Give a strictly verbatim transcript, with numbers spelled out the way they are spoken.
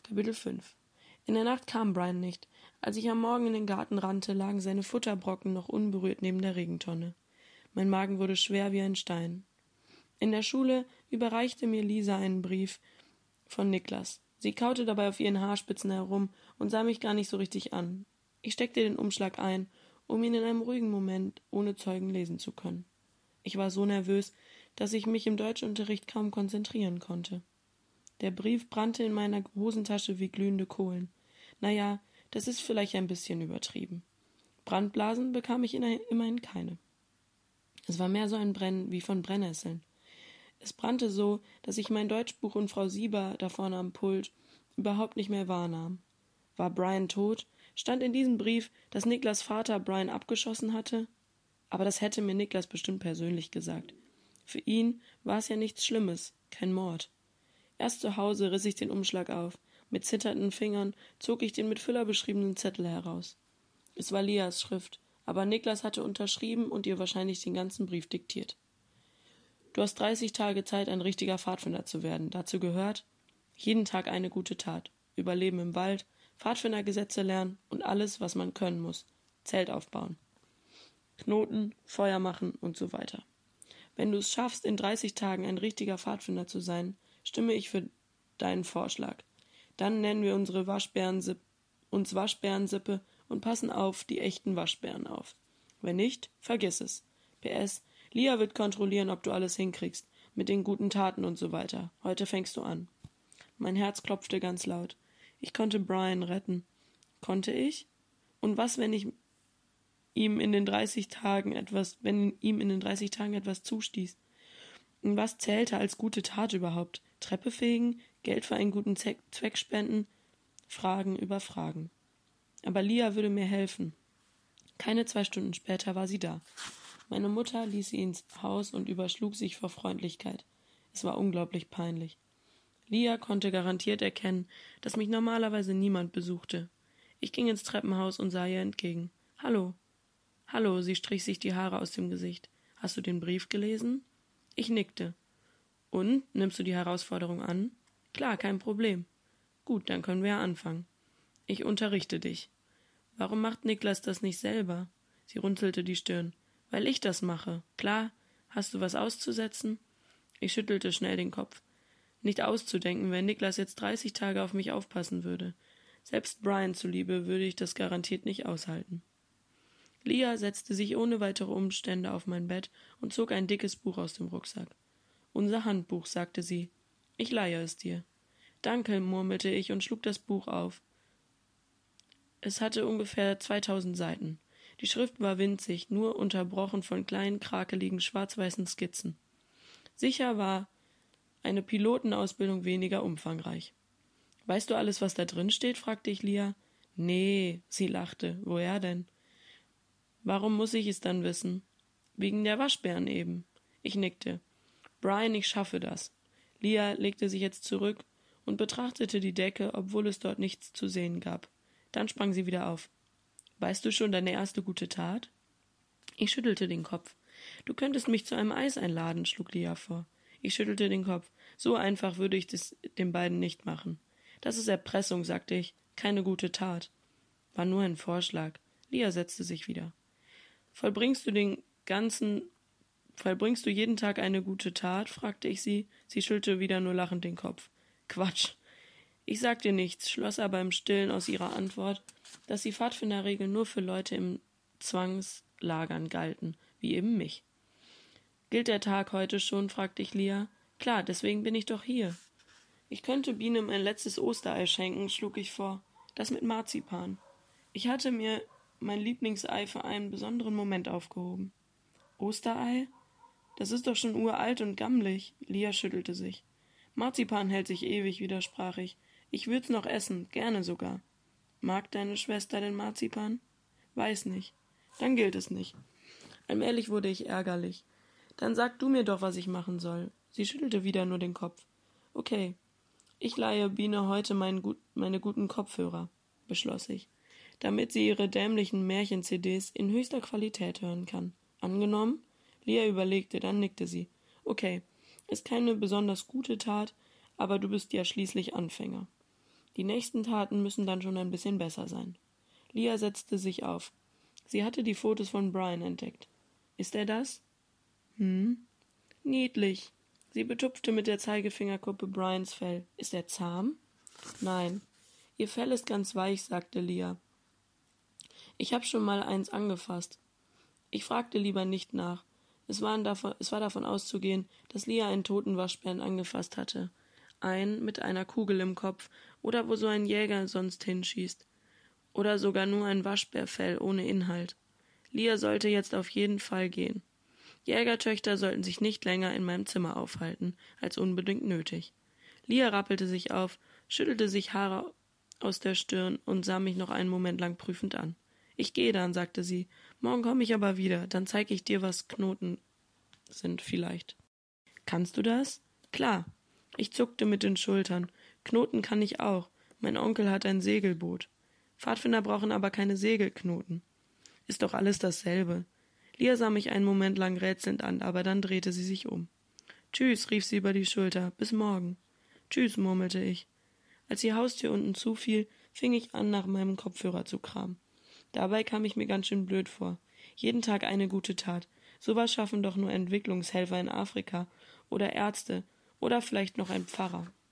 Kapitel fünf. In der Nacht kam Brian nicht. Als ich am Morgen in den Garten rannte, lagen seine Futterbrocken noch unberührt neben der Regentonne. Mein Magen wurde schwer wie ein Stein. In der Schule überreichte mir Lisa einen Brief von Niklas. Sie kaute dabei auf ihren Haarspitzen herum und sah mich gar nicht so richtig an. Ich steckte den Umschlag ein, um ihn in einem ruhigen Moment ohne Zeugen lesen zu können. Ich war so nervös, dass ich mich im Deutschunterricht kaum konzentrieren konnte. Der Brief brannte in meiner Hosentasche wie glühende Kohlen. Naja, das ist vielleicht ein bisschen übertrieben. Brandblasen bekam ich immerhin keine. Es war mehr so ein Brennen wie von Brennnesseln. Es brannte so, dass ich mein Deutschbuch und Frau Sieber da vorne am Pult überhaupt nicht mehr wahrnahm. War Brian tot? Stand in diesem Brief, dass Niklas Vater Brian abgeschossen hatte? Aber das hätte mir Niklas bestimmt persönlich gesagt. Für ihn war es ja nichts Schlimmes, kein Mord. Erst zu Hause riss ich den Umschlag auf. Mit zitternden Fingern zog ich den mit Füller beschriebenen Zettel heraus. Es war Lias Schrift, aber Niklas hatte unterschrieben und ihr wahrscheinlich den ganzen Brief diktiert. Du hast dreißig Tage Zeit, ein richtiger Pfadfinder zu werden. Dazu gehört jeden Tag eine gute Tat, Überleben im Wald, Pfadfindergesetze lernen und alles, was man können muss. Zelt aufbauen, Knoten, Feuer machen und so weiter. Wenn du es schaffst, in dreißig Tagen ein richtiger Pfadfinder zu sein, stimme ich für deinen Vorschlag. Dann nennen wir unsere Waschbärensippe, uns Waschbärensippe und passen auf die echten Waschbären auf. Wenn nicht, vergiss es. P S. Lia wird kontrollieren, ob du alles hinkriegst, mit den guten Taten und so weiter. Heute fängst du an. Mein Herz klopfte ganz laut. Ich konnte Brian retten. Konnte ich? Und was, wenn ich ihm in den dreißig Tagen etwas, wenn ihm in den dreißig Tagen etwas zustieß? Und was zählte als gute Tat überhaupt? Treppe fegen, Geld für einen guten Zweck spenden, Fragen über Fragen. Aber Lia würde mir helfen. Keine zwei Stunden später war sie da. Meine Mutter ließ sie ins Haus und überschlug sich vor Freundlichkeit. Es war unglaublich peinlich. Lia konnte garantiert erkennen, dass mich normalerweise niemand besuchte. Ich ging ins Treppenhaus und sah ihr entgegen. »Hallo.« »Hallo«, sie strich sich die Haare aus dem Gesicht. »Hast du den Brief gelesen?« Ich nickte. »Und, nimmst du die Herausforderung an?« »Klar, kein Problem.« »Gut, dann können wir ja anfangen. Ich unterrichte dich.« »Warum macht Niklas das nicht selber?« Sie runzelte die Stirn. »Weil ich das mache. Klar, hast du was auszusetzen?« Ich schüttelte schnell den Kopf. Nicht auszudenken, wenn Niklas jetzt dreißig Tage auf mich aufpassen würde. Selbst Brian zuliebe würde ich das garantiert nicht aushalten. Lia setzte sich ohne weitere Umstände auf mein Bett und zog ein dickes Buch aus dem Rucksack. »Unser Handbuch«, sagte sie. »Ich leihe es dir.« »Danke«, murmelte ich und schlug das Buch auf. Es hatte ungefähr zweitausend Seiten. Die Schrift war winzig, nur unterbrochen von kleinen, krakeligen, schwarz-weißen Skizzen. Sicher war eine Pilotenausbildung weniger umfangreich. »Weißt du alles, was da drin steht?« fragte ich Lia. »Nee«, sie lachte. »Woher denn?« »Warum muss ich es dann wissen?« »Wegen der Waschbären eben.« Ich nickte. »Brian, ich schaffe das.« Lia legte sich jetzt zurück und betrachtete die Decke, obwohl es dort nichts zu sehen gab. Dann sprang sie wieder auf. »Weißt du schon deine erste gute Tat?« Ich schüttelte den Kopf. »Du könntest mich zu einem Eis einladen«, schlug Lia vor. Ich schüttelte den Kopf. So einfach würde ich das den beiden nicht machen. »Das ist Erpressung«, sagte ich. »Keine gute Tat.« War nur ein Vorschlag. Lia setzte sich wieder. »Vollbringst du den ganzen... Vollbringst du jeden Tag eine gute Tat?« fragte ich sie. Sie schüttelte wieder nur lachend den Kopf. »Quatsch.« Ich sagte nichts, schloss aber im Stillen aus ihrer Antwort, dass die Pfadfinderregeln nur für Leute im Zwangslagern galten, wie eben mich. »Gilt der Tag heute schon?« fragte ich Lia. »Klar, deswegen bin ich doch hier.« »Ich könnte Biene mein letztes Osterei schenken«, schlug ich vor. »Das mit Marzipan.« Ich hatte mir mein Lieblingsei für einen besonderen Moment aufgehoben. »Osterei? Das ist doch schon uralt und gammelig.« Lia schüttelte sich. »Marzipan hält sich ewig«, widersprach ich. »Ich würd's noch essen, gerne sogar.« »Mag deine Schwester denn Marzipan?« »Weiß nicht.« »Dann gilt es nicht.« Allmählich wurde ich ärgerlich. »Dann sag du mir doch, was ich machen soll.« Sie schüttelte wieder nur den Kopf. »Okay, ich leihe Biene heute mein gut, meine guten Kopfhörer«, beschloss ich, »damit sie ihre dämlichen Märchen-C Ds in höchster Qualität hören kann. Angenommen?« Lia überlegte, dann nickte sie. »Okay, ist keine besonders gute Tat, aber du bist ja schließlich Anfänger.« Die nächsten Taten müssen dann schon ein bisschen besser sein. Lia setzte sich auf. Sie hatte die Fotos von Brian entdeckt. Ist er das? Hm? Niedlich. Sie betupfte mit der Zeigefingerkuppe Brians Fell. Ist er zahm? Nein. Ihr Fell ist ganz weich, sagte Lia. Ich habe schon mal eins angefasst. Ich fragte lieber nicht nach. Es, waren davon, es war davon auszugehen, dass Lia einen toten Waschbären angefasst hatte. Einen mit einer Kugel im Kopf oder wo so ein Jäger sonst hinschießt. Oder sogar nur ein Waschbärfell ohne Inhalt. Lia sollte jetzt auf jeden Fall gehen. Jägertöchter sollten sich nicht länger in meinem Zimmer aufhalten, als unbedingt nötig. Lia rappelte sich auf, schüttelte sich Haare aus der Stirn und sah mich noch einen Moment lang prüfend an. Ich gehe dann, sagte sie. Morgen komme ich aber wieder, dann zeige ich dir, was Knoten sind, vielleicht. Kannst du das? Klar. Ich zuckte mit den Schultern. Knoten kann ich auch. Mein Onkel hat ein Segelboot. Pfadfinder brauchen aber keine Segelknoten. Ist doch alles dasselbe. Lia sah mich einen Moment lang rätselnd an, aber dann drehte sie sich um. Tschüss, rief sie über die Schulter. Bis morgen. Tschüss, murmelte ich. Als die Haustür unten zufiel, fing ich an, nach meinem Kopfhörer zu kramen. Dabei kam ich mir ganz schön blöd vor. Jeden Tag eine gute Tat. Sowas schaffen doch nur Entwicklungshelfer in Afrika oder Ärzte oder vielleicht noch ein Pfarrer.